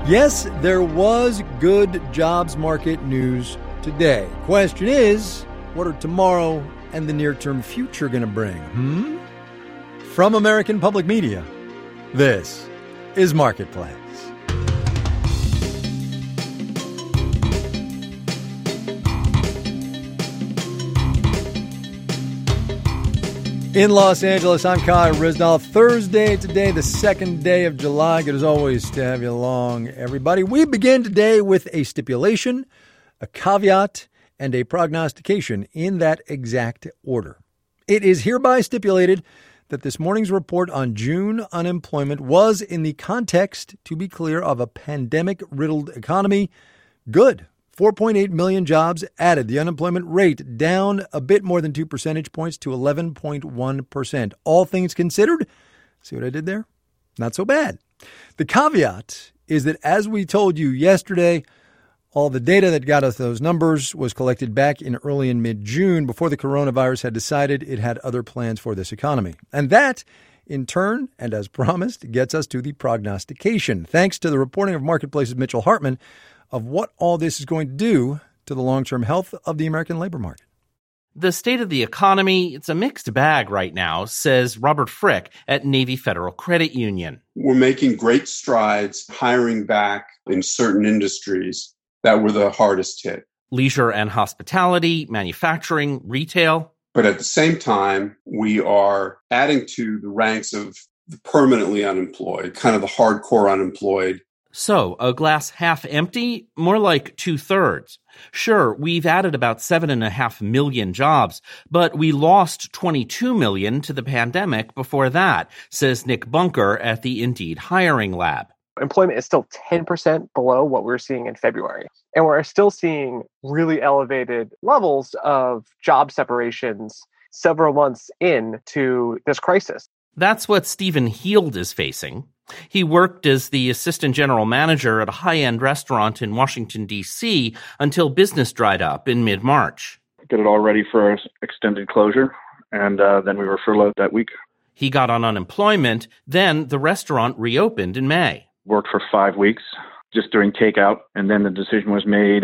Yes, there was good jobs market news today. Question is, what are tomorrow and the near-term future going to bring? From American Public Media, this is Marketplace. In Los Angeles, I'm Kai Ryssdal. Thursday today, the second day of July. Good as always to have you along, everybody. We begin today with a stipulation, a caveat, and a prognostication in that exact order. It is hereby stipulated that this morning's report on June unemployment was, in the context, to be clear, of a pandemic-riddled economy, good. 4.8 million jobs added. The unemployment rate down a bit more than 2 percentage points to 11.1%. All things considered, see what I did there? Not so bad. The caveat is that, as we told you yesterday, all the data that got us those numbers was collected back in early and mid-June before the coronavirus had decided it had other plans for this economy. And that, in turn, and as promised, gets us to the prognostication, thanks to the reporting of Marketplace's Mitchell Hartman, of what all this is going to do to the long-term health of the American labor market. The state of the economy, it's a mixed bag right now, says Robert Frick at Navy Federal Credit Union. We're making great strides hiring back in certain industries that were the hardest hit. Leisure and hospitality, manufacturing, retail. But at the same time, we are adding to the ranks of the permanently unemployed, kind of the hardcore unemployed. So, a glass half empty? More like 2/3. Sure, we've added about 7.5 million jobs, but we lost 22 million to the pandemic before that, says Nick Bunker at the Indeed Hiring Lab. Employment is still 10% below what we were seeing in February. And we're still seeing really elevated levels of job separations several months into this crisis. That's what Stephen Heald is facing. He worked as the assistant general manager at a high-end restaurant in Washington, D.C. until business dried up in mid-March. Get it all ready for extended closure, and then we were furloughed that week. He got on unemployment, then the restaurant reopened in May. Worked for 5 weeks, just doing takeout, and then the decision was made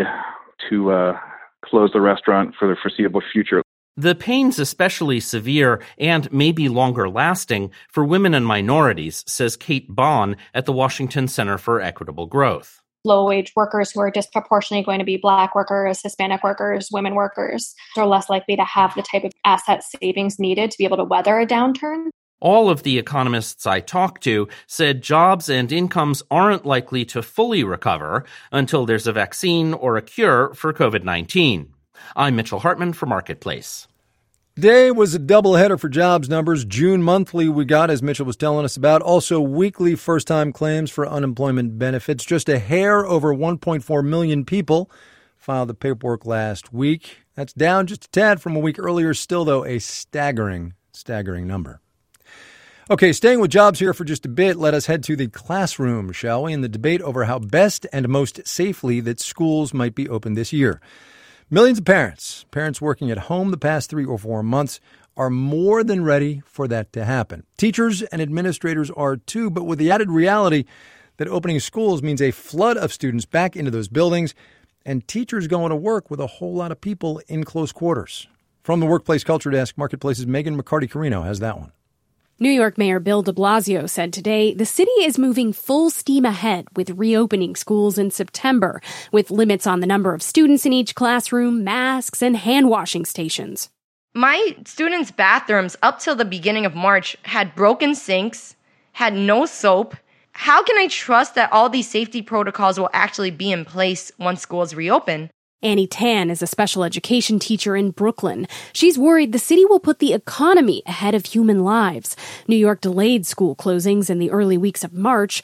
to close the restaurant for the foreseeable future. The pain's especially severe and maybe longer lasting for women and minorities, says Kate Bond at the Washington Center for Equitable Growth. Low-wage workers who are disproportionately going to be Black workers, Hispanic workers, women workers are less likely to have the type of asset savings needed to be able to weather a downturn. All of the economists I talked to said jobs and incomes aren't likely to fully recover until there's a vaccine or a cure for COVID-19. I'm Mitchell Hartman for Marketplace. Today was a doubleheader for jobs numbers. June monthly we got, as Mitchell was telling us about. Also weekly first-time claims for unemployment benefits. Just a hair over 1.4 million people filed the paperwork last week. That's down just a tad from a week earlier. Still, though, a staggering number. Okay, staying with jobs here for just a bit, let us head to the classroom, shall we, in the debate over how best and most safely that schools might be open this year. Millions of parents working at home the past 3 or 4 months, are more than ready for that to happen. Teachers and administrators are too, but with the added reality that opening schools means a flood of students back into those buildings and teachers going to work with a whole lot of people in close quarters. From the Workplace Culture Desk, Marketplace's Megan McCarty-Carino has that one. New York Mayor Bill de Blasio said today the city is moving full steam ahead with reopening schools in September, with limits on the number of students in each classroom, masks, and hand-washing stations. My students' bathrooms up till the beginning of March had broken sinks, had no soap. How can I trust that all these safety protocols will actually be in place once schools reopen? Annie Tan is a special education teacher in Brooklyn. She's worried the city will put the economy ahead of human lives. New York delayed school closings in the early weeks of March.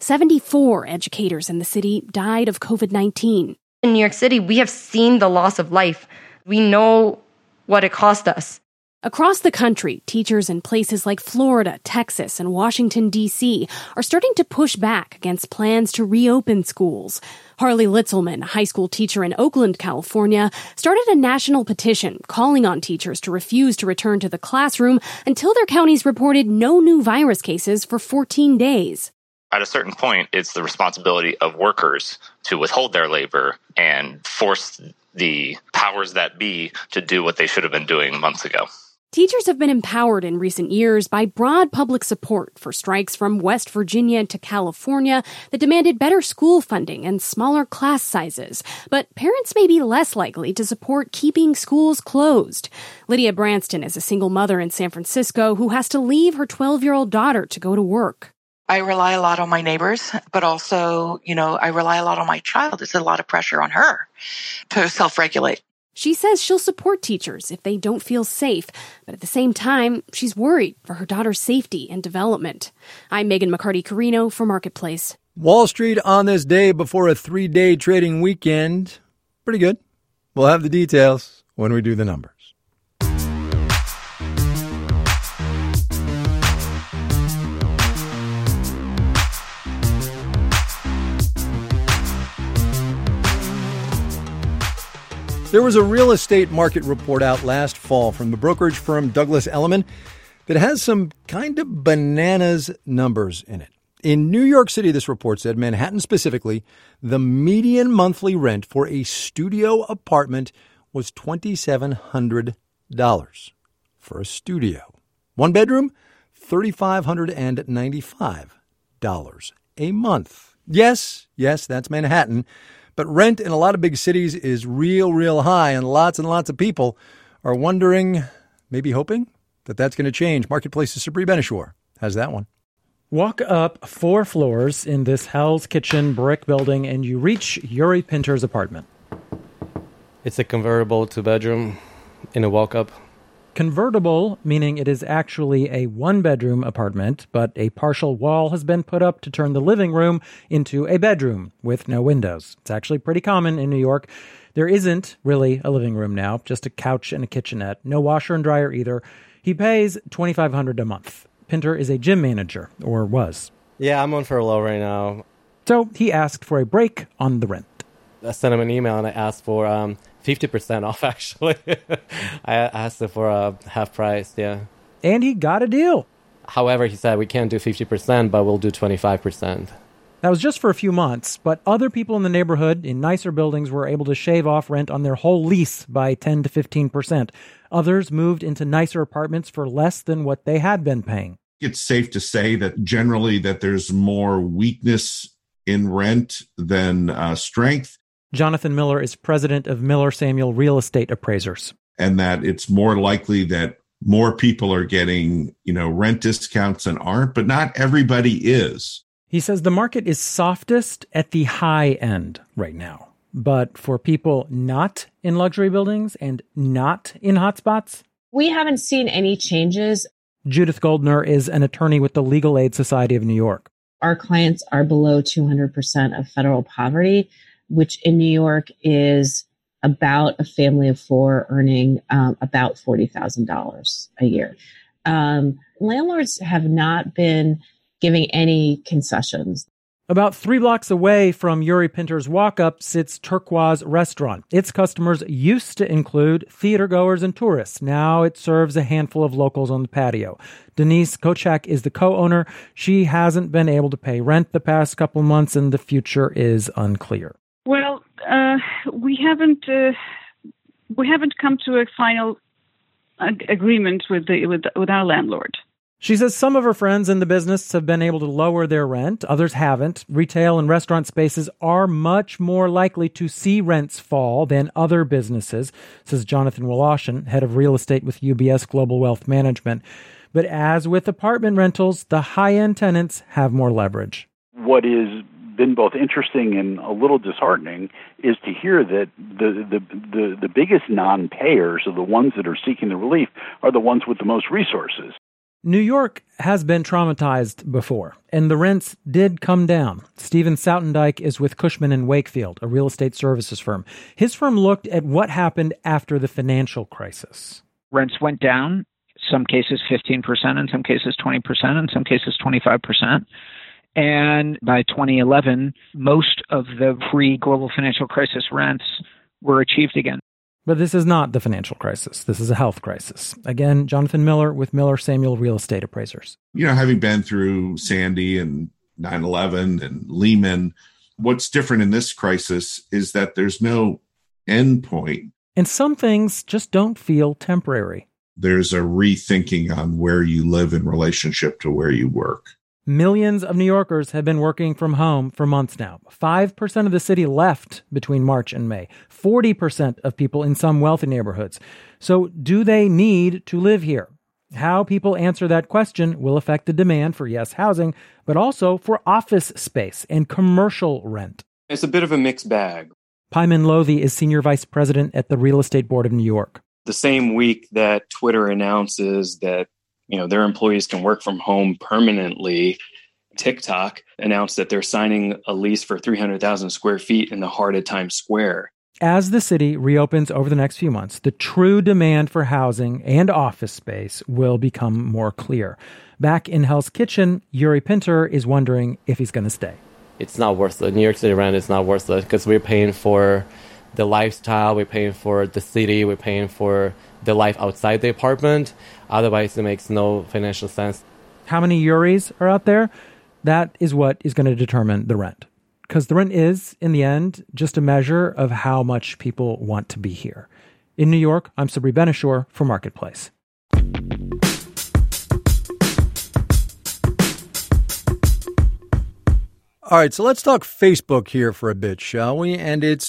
74 educators in the city died of COVID-19. In New York City, we have seen the loss of life. We know what it cost us. Across the country, teachers in places like Florida, Texas, and Washington, D.C. are starting to push back against plans to reopen schools. Harley Litzelman, a high school teacher in Oakland, California, started a national petition calling on teachers to refuse to return to the classroom until their counties reported no new virus cases for 14 days. At a certain point, it's the responsibility of workers to withhold their labor and force the powers that be to do what they should have been doing months ago. Teachers have been empowered in recent years by broad public support for strikes from West Virginia to California that demanded better school funding and smaller class sizes. But parents may be less likely to support keeping schools closed. Lydia Branston is a single mother in San Francisco who has to leave her 12-year-old daughter to go to work. I rely a lot on my neighbors, but also, I rely a lot on my child. There's a lot of pressure on her to self-regulate. She says she'll support teachers if they don't feel safe, but at the same time, she's worried for her daughter's safety and development. I'm Megan McCarty-Carino for Marketplace. Wall Street on this day before a 3-day trading weekend. Pretty good. We'll have the details when we do the numbers. There was a real estate market report out last fall from the brokerage firm Douglas Elliman that has some kind of bananas numbers in it. In New York City, this report said, Manhattan specifically, the median monthly rent for a studio apartment was $2,700 for a studio. One bedroom, $3,595 a month. Yes, that's Manhattan. But rent in a lot of big cities is real high, and lots of people are wondering, maybe hoping, that that's going to change. Marketplace's Sabri Benishore has that one. Walk up 4 floors in this Hell's Kitchen brick building, and you reach Yuri Pinter's apartment. It's a convertible 2-bedroom in a walk-up. Convertible, meaning it is actually a 1-bedroom apartment, but a partial wall has been put up to turn the living room into a bedroom with no windows. It's actually pretty common in New York. There isn't really a living room now, just a couch and a kitchenette. No washer and dryer either. He pays $2,500 a month. Pinter is a gym manager, or was. Yeah, I'm on furlough right now. So he asked for a break on the rent. I sent him an email and I asked for 50% off, actually. I asked him for half price, yeah. And he got a deal. However, he said we can't do 50%, but we'll do 25%. That was just for a few months, but other people in the neighborhood in nicer buildings were able to shave off rent on their whole lease by 10 to 15%. Others moved into nicer apartments for less than what they had been paying. It's safe to say that generally that there's more weakness in rent than strength. Jonathan Miller is president of Miller Samuel Real Estate Appraisers. And that it's more likely that more people are getting, rent discounts than aren't, but not everybody is. He says the market is softest at the high end right now. But for people not in luxury buildings and not in hotspots, we haven't seen any changes. Judith Goldner is an attorney with the Legal Aid Society of New York. Our clients are below 200% of federal poverty, which in New York is about a family of 4 earning about $40,000 a year. Landlords have not been giving any concessions. About 3 blocks away from Yuri Pinter's walk-up sits Turquoise Restaurant. Its customers used to include theatergoers and tourists. Now it serves a handful of locals on the patio. Denise Kochak is the co-owner. She hasn't been able to pay rent the past couple months, and the future is unclear. Well, we haven't come to a final agreement with our landlord. She says some of her friends in the business have been able to lower their rent. Others haven't. Retail and restaurant spaces are much more likely to see rents fall than other businesses, says Jonathan Woloshin, head of real estate with UBS Global Wealth Management. But as with apartment rentals, the high-end tenants have more leverage. What has been both interesting and a little disheartening is to hear that the biggest non-payers, or the ones that are seeking the relief, are the ones with the most resources. New York has been traumatized before, and the rents did come down. Stephen Soutendijk is with Cushman & Wakefield, a real estate services firm. His firm looked at what happened after the financial crisis. Rents went down, some cases 15%, in some cases 20%, in some cases 25%. And by 2011, most of the pre-global financial crisis rents were achieved again. But this is not the financial crisis. This is a health crisis. Again, Jonathan Miller with Miller Samuel Real Estate Appraisers. Having been through Sandy and 9/11 and Lehman. What's different in this crisis is that there's no end point. And some things just don't feel temporary. There's a rethinking on where you live in relationship to where you work. Millions of New Yorkers have been working from home for months now. 5% of the city left between March and May. 40% of people in some wealthy neighborhoods. So do they need to live here? How people answer that question will affect the demand for, yes, housing, but also for office space and commercial rent. It's a bit of a mixed bag. Pyman Lothy is Senior Vice President at the Real Estate Board of New York. The same week that Twitter announces that, their employees can work from home permanently, TikTok announced that they're signing a lease for 300,000 square feet in the heart of Times Square. As the city reopens over the next few months, the true demand for housing and office space will become more clear. Back in Hell's Kitchen, Yuri Pinter is wondering if he's going to stay. It's not worth it. New York City rent is not worth it because we're paying for the lifestyle, we're paying for the city, we're paying for the life outside the apartment. Otherwise, it makes no financial sense. How many Yuris are out there? That is what is going to determine the rent. Because the rent is, in the end, just a measure of how much people want to be here. In New York, I'm Sabri Benishore for Marketplace. All right, so let's talk Facebook here for a bit, shall we? And its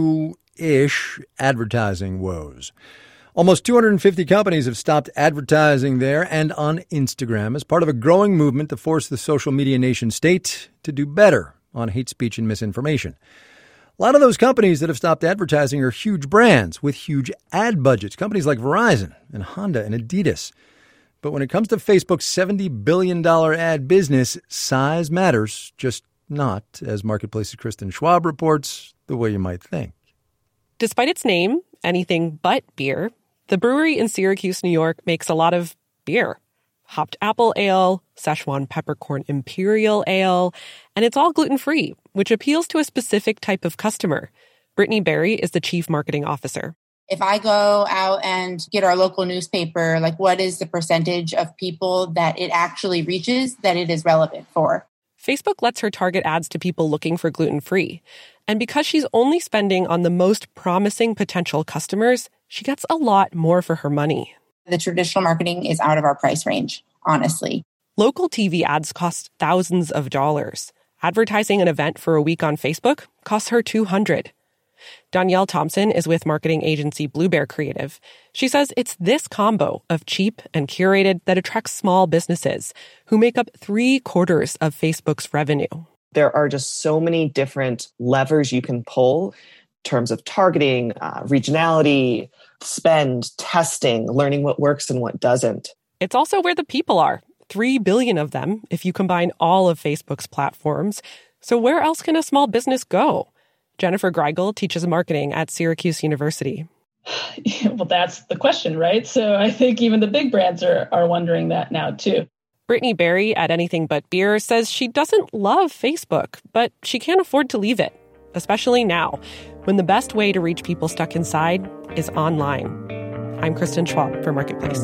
new-ish advertising woes. Almost 250 companies have stopped advertising there and on Instagram as part of a growing movement to force the social media nation state to do better on hate speech and misinformation. A lot of those companies that have stopped advertising are huge brands with huge ad budgets, companies like Verizon and Honda and Adidas. But when it comes to Facebook's $70 billion ad business, size matters, just not, as Marketplace's Kristen Schwab reports, the way you might think. Despite its name, anything but beer, the brewery in Syracuse, New York makes a lot of beer. Hopped apple ale, Szechuan peppercorn imperial ale, and it's all gluten-free, which appeals to a specific type of customer. Brittany Berry is the chief marketing officer. If I go out and get our local newspaper, what is the percentage of people that it actually reaches that it is relevant for? Facebook lets her target ads to people looking for gluten-free. And because she's only spending on the most promising potential customers, she gets a lot more for her money. The traditional marketing is out of our price range, honestly. Local TV ads cost thousands of dollars. Advertising an event for a week on Facebook costs her $200. Danielle Thompson is with marketing agency Blue Bear Creative. She says it's this combo of cheap and curated that attracts small businesses who make up 3/4 of Facebook's revenue. There are just so many different levers you can pull in terms of targeting, regionality, spend, testing, learning what works and what doesn't. It's also where the people are. 3 billion of them if you combine all of Facebook's platforms. So where else can a small business go? Jennifer Greigel teaches marketing at Syracuse University. Well, that's the question, right? So I think even the big brands are wondering that now, too. Brittany Berry at Anything But Beer says she doesn't love Facebook, but she can't afford to leave it, especially now, when the best way to reach people stuck inside is online. I'm Kristen Schwab for Marketplace.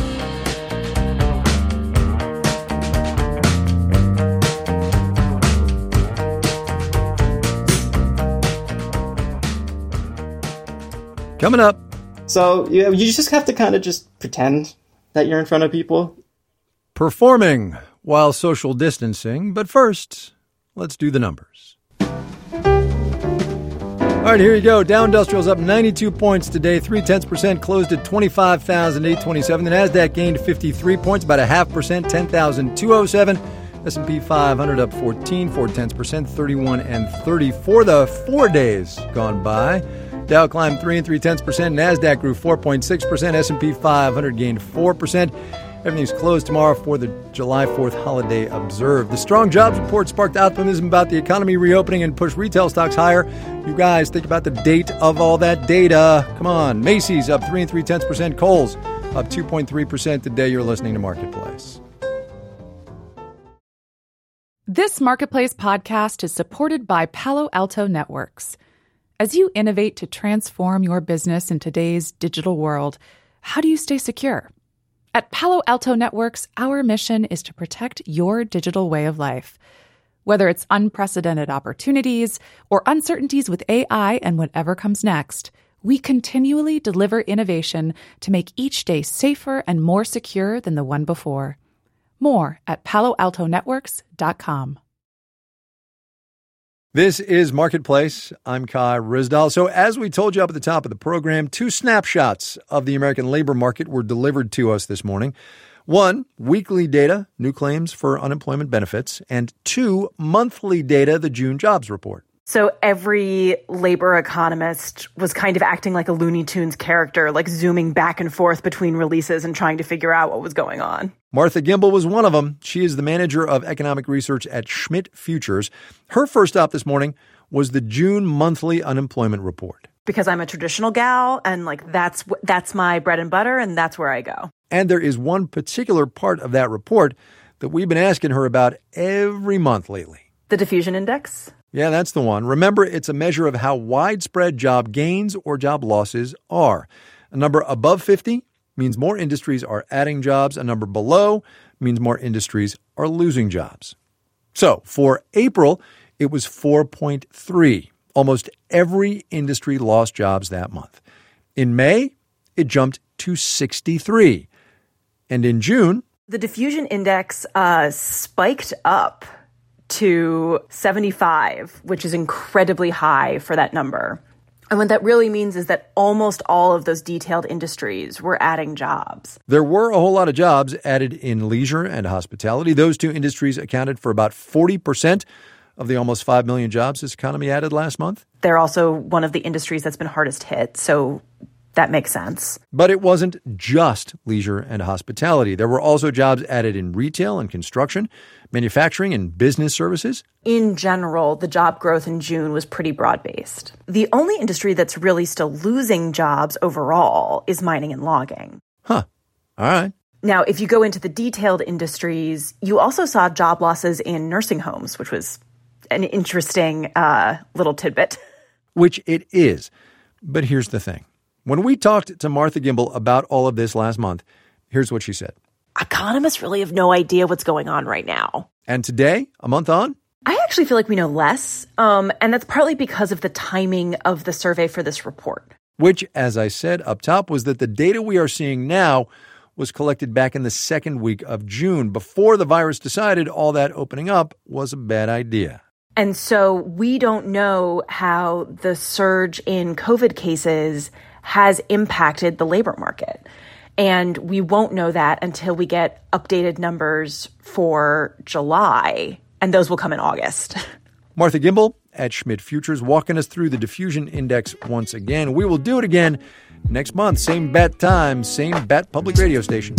Coming up. So you just have to kind of just pretend that you're in front of people. Performing while social distancing. But first, let's do the numbers. All right, here you go. Dow Industrial's up 92 points today, 0.3%, closed at 25,827. The NASDAQ gained 53 points, about 0.5%, 10,207. S&P 500 up 14, 0.4%, 31 and 34. The 4 days gone by. Dow climbed 3 3/10%. NASDAQ grew 4.6%. S&P 500 gained 4%. Everything's closed tomorrow for the July 4th holiday observed. The strong jobs report sparked optimism about the economy reopening and pushed retail stocks higher. You guys, think about the date of all that data. Come on. Macy's up 3 3/10%. Kohl's up 2.3% today. You're listening to Marketplace. This Marketplace podcast is supported by Palo Alto Networks. As you innovate to transform your business in today's digital world, how do you stay secure? At Palo Alto Networks, our mission is to protect your digital way of life. Whether it's unprecedented opportunities or uncertainties with AI and whatever comes next, we continually deliver innovation to make each day safer and more secure than the one before. More at PaloAltoNetworks.com. This is Marketplace. I'm Kai Ryssdal. So as we told you up at the top of the program, 2 snapshots of the American labor market were delivered to us this morning. 1, weekly data, new claims for unemployment benefits, and 2, monthly data, the June jobs report. So every labor economist was kind of acting like a Looney Tunes character, like zooming back and forth between releases and trying to figure out what was going on. Martha Gimbel was one of them. She is the manager of economic research at Schmidt Futures. Her first stop this morning was the June monthly unemployment report. Because I'm a traditional gal and that's my bread and butter and that's where I go. And there is one particular part of that report that we've been asking her about every month lately. The diffusion index? Yeah, that's the one. Remember, it's a measure of how widespread job gains or job losses are. A number above 50 means more industries are adding jobs. A number below means more industries are losing jobs. So for April, it was 4.3. Almost every industry lost jobs that month. In May, it jumped to 63. And in June, the diffusion index spiked up to 75, which is incredibly high for that number. And what that really means is that almost all of those detailed industries were adding jobs. There were a whole lot of jobs added in leisure and hospitality. Those 2 industries accounted for about 40% of the almost 5 million jobs this economy added last month. They're also one of the industries that's been hardest hit, so that makes sense. But it wasn't just leisure and hospitality. There were also jobs added in retail and construction, manufacturing and business services. In general, the job growth in June was pretty broad-based. The only industry that's really still losing jobs overall is mining and logging. Huh. All right. Now, if you go into the detailed industries, you also saw job losses in nursing homes, which was an interesting little tidbit. Which it is. But here's the thing. When we talked to Martha Gimbel about all of this last month, here's what she said. Economists really have no idea what's going on right now. And today, a month on? I actually feel like we know less, and that's partly because of the timing of the survey for this report. Which, as I said up top, was that the data we are seeing now was collected back in the second week of June, before the virus decided all that opening up was a bad idea. And so we don't know how the surge in COVID cases has impacted the labor market. And we won't know that until we get updated numbers for July, and those will come in August. Martha Gimbel at Schmidt Futures walking us through the diffusion index once again. We will do it again next month. Same bat time, same bat public radio station.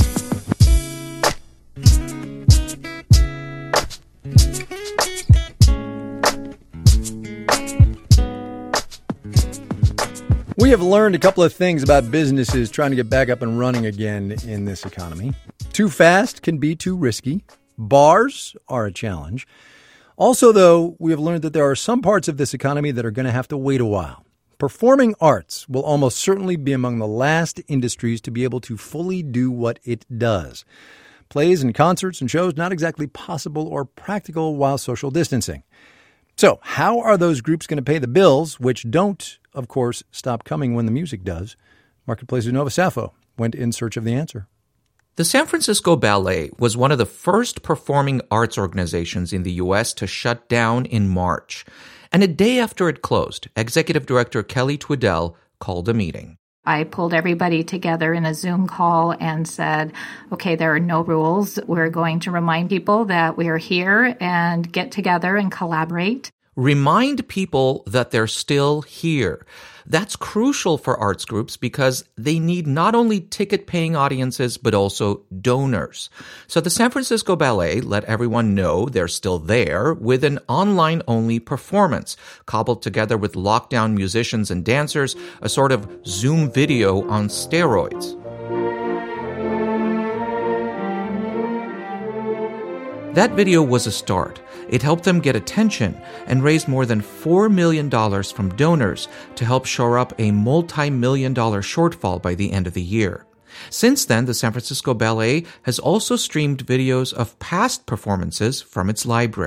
We have learned a couple of things about businesses trying to get back up and running again in this economy. Too fast can be too risky. Bars are a challenge. Also, though, we have learned that there are some parts of this economy that are going to have to wait a while. Performing arts will almost certainly be among the last industries to be able to fully do what it does. Plays and concerts and shows not exactly possible or practical while social distancing. So how are those groups going to pay the bills, which don't, of course, stop coming when the music does? Marketplace's Nova Saffo went in search of the answer. The San Francisco Ballet was one of the first performing arts organizations in the U.S. to shut down in March. And a day after it closed, Executive Director Kelly Twiddell called a meeting. I pulled everybody together in a Zoom call and said, okay, there are no rules. We're going to remind people that we are here and get together and collaborate. Remind people that they're still here. That's crucial for arts groups because they need not only ticket-paying audiences, but also donors. So the San Francisco Ballet let everyone know they're still there with an online-only performance, cobbled together with lockdown musicians and dancers, a sort of Zoom video on steroids. That video was a start. It helped them get attention and raise more than $4 million from donors to help shore up a multi-million-dollar shortfall by the end of the year. Since then, the San Francisco Ballet has also streamed videos of past performances from its library.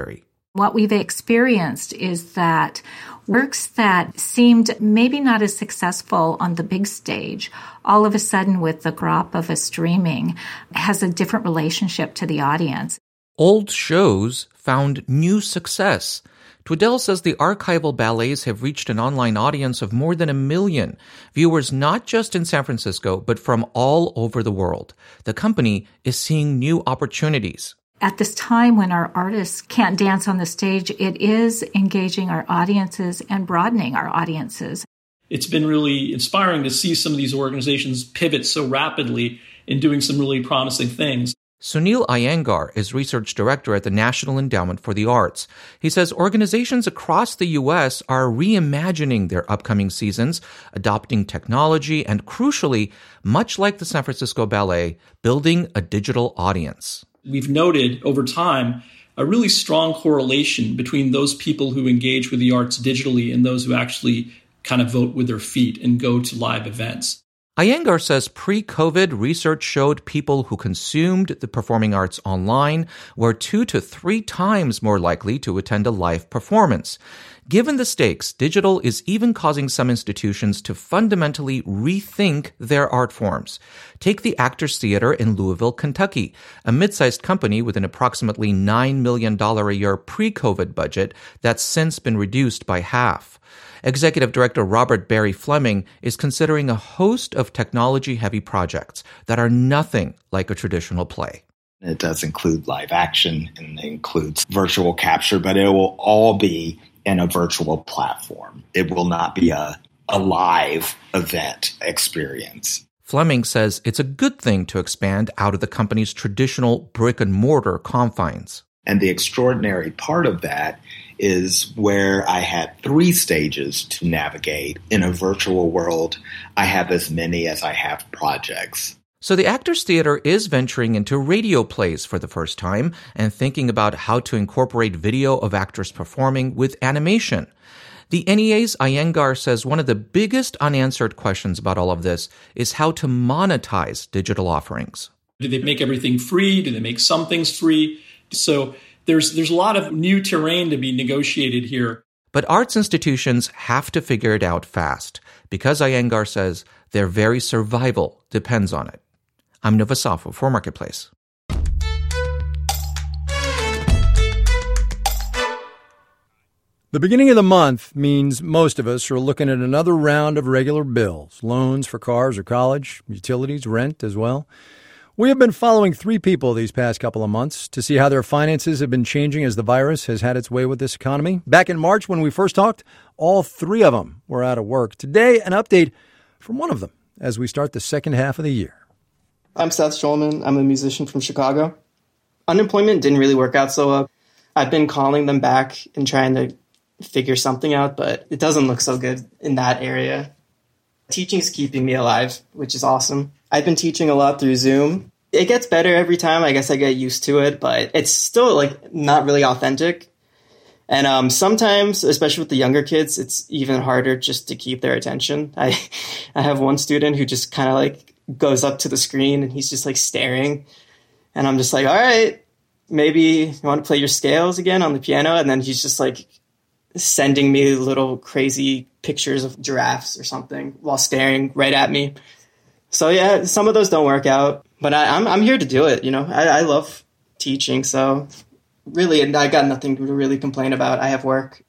What we've experienced is that works that seemed maybe not as successful on the big stage, all of a sudden with the crop of a streaming, has a different relationship to the audience. Old shows found new success. Twiddell says the archival ballets have reached an online audience of more than 1 million viewers, not just in San Francisco, but from all over the world. The company is seeing new opportunities. At this time when our artists can't dance on the stage, it is engaging our audiences and broadening our audiences. It's been really inspiring to see some of these organizations pivot so rapidly in doing some really promising things. Sunil Iyengar is research director at the National Endowment for the Arts. He says organizations across the U.S. are reimagining their upcoming seasons, adopting technology, and crucially, much like the San Francisco Ballet, building a digital audience. We've noted over time a really strong correlation between those people who engage with the arts digitally and those who actually kind of vote with their feet and go to live events. Iyengar says pre-COVID research showed people who consumed the performing arts online were 2 to 3 times more likely to attend a live performance. Given the stakes, digital is even causing some institutions to fundamentally rethink their art forms. Take the Actors Theater in Louisville, Kentucky, a mid-sized company with an approximately $9 million a year pre-COVID budget that's since been reduced by half. Executive Director Robert Barry Fleming is considering a host of technology-heavy projects that are nothing like a traditional play. It does include live action and it includes virtual capture, but it will all be in a virtual platform. It will not be a live event experience. Fleming says it's a good thing to expand out of the company's traditional brick-and-mortar confines. And the extraordinary part of that is where I had 3 stages to navigate. In a virtual world, I have as many as I have projects. So the Actors Theater is venturing into radio plays for the first time and thinking about how to incorporate video of actors performing with animation. The NEA's Iyengar says one of the biggest unanswered questions about all of this is how to monetize digital offerings. Do they make everything free? Do they make some things free? So there's a lot of new terrain to be negotiated here. But arts institutions have to figure it out fast because Iyengar says their very survival depends on it. I'm Nova Safo for Marketplace. The beginning of the month means most of us are looking at another round of regular bills, loans for cars or college, utilities, rent as well. We have been following 3 people these past couple of months to see how their finances have been changing as the virus has had its way with this economy. Back in March when we first talked, all 3 of them were out of work. Today, an update from one of them as we start the second half of the year. I'm Seth Schulman. I'm a musician from Chicago. Unemployment didn't really work out so well. I've been calling them back and trying to figure something out, but it doesn't look so good in that area. Teaching's keeping me alive, which is awesome. I've been teaching a lot through Zoom. It gets better every time. I guess I get used to it, but it's still not really authentic. And sometimes, especially with the younger kids, it's even harder just to keep their attention. I have one student who just kind of goes up to the screen and he's just staring. And I'm just all right, maybe you want to play your scales again on the piano? And then he's just sending me little crazy pictures of giraffes or something while staring right at me. So yeah, some of those don't work out, but I'm here to do it. I love teaching. So really, I got nothing to really complain about. I have work.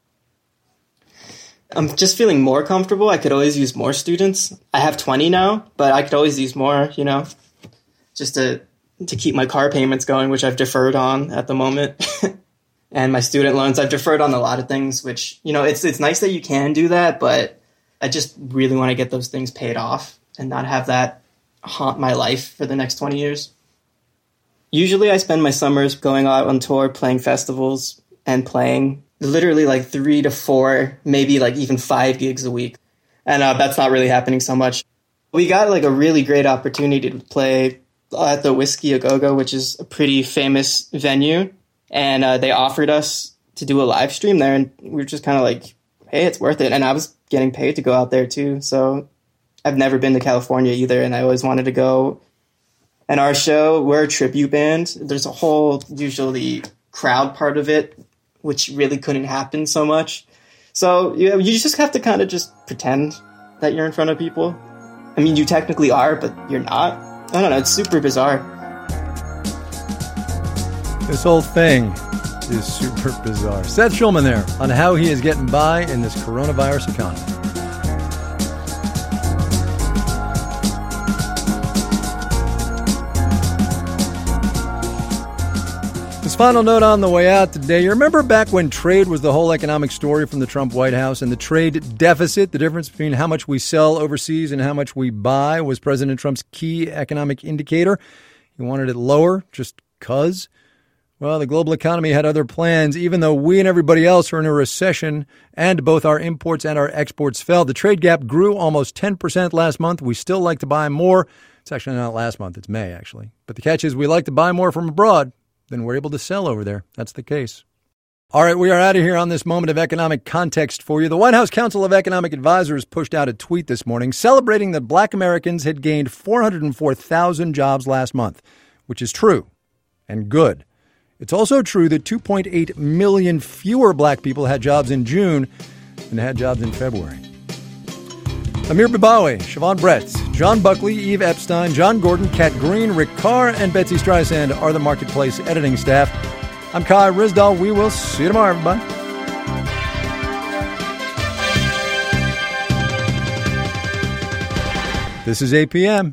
I'm just feeling more comfortable. I could always use more students. I have 20 now, but I could always use more, just to keep my car payments going, which I've deferred on at the moment. And my student loans, I've deferred on a lot of things, which, it's nice that you can do that, but I just really want to get those things paid off and not have that haunt my life for the next 20 years. Usually I spend my summers going out on tour, playing festivals and playing literally 3 to 4, maybe even 5 gigs a week. And that's not really happening so much. We got a really great opportunity to play at the Whiskey A Go-Go, which is a pretty famous venue. And they offered us to do a live stream there. And we were just kind of hey, it's worth it. And I was getting paid to go out there too. So I've never been to California either. And I always wanted to go. And our show, we're a tribute band. There's a whole usually crowd part of it which really couldn't happen so much. So you just have to kind of just pretend that you're in front of people. I mean, you technically are, but you're not. I don't know. It's super bizarre. This whole thing is super bizarre. Seth Schulman there on how he is getting by in this coronavirus economy. This final note on the way out today. You remember back when trade was the whole economic story from the Trump White House, and the trade deficit, the difference between how much we sell overseas and how much we buy, was President Trump's key economic indicator. He wanted it lower just because. Well, the global economy had other plans, even though we and everybody else are in a recession and both our imports and our exports fell. The trade gap grew almost 10% last month. We still like to buy more. It's actually not last month. It's May, actually. But the catch is we like to buy more from abroad than we're able to sell over there. That's the case. All right, we are out of here on this moment of economic context for you. The White House Council of Economic Advisors pushed out a tweet this morning celebrating that Black Americans had gained 404,000 jobs last month, which is true and good. It's also true that 2.8 million fewer Black people had jobs in June than had jobs in February. Amir Bibawi, Siobhan Bretz, John Buckley, Eve Epstein, John Gordon, Kat Green, Rick Carr, and Betsy Streisand are the Marketplace editing staff. I'm Kai Ryssdal. We will see you tomorrow, everybody. This is APM.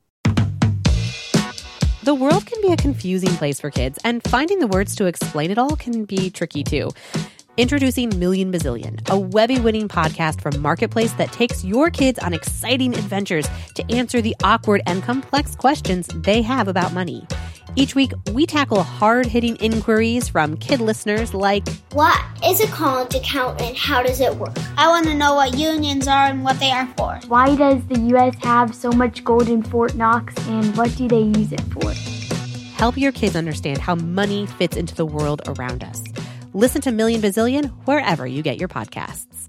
The world can be a confusing place for kids, and finding the words to explain it all can be tricky too. Introducing Million Bazillion, a Webby-winning podcast from Marketplace that takes your kids on exciting adventures to answer the awkward and complex questions they have about money. Each week, we tackle hard-hitting inquiries from kid listeners like, what is a college account and how does it work? I want to know what unions are and what they are for. Why does the U.S. have so much gold in Fort Knox and what do they use it for? Help your kids understand how money fits into the world around us. Listen to Million Bazillion wherever you get your podcasts.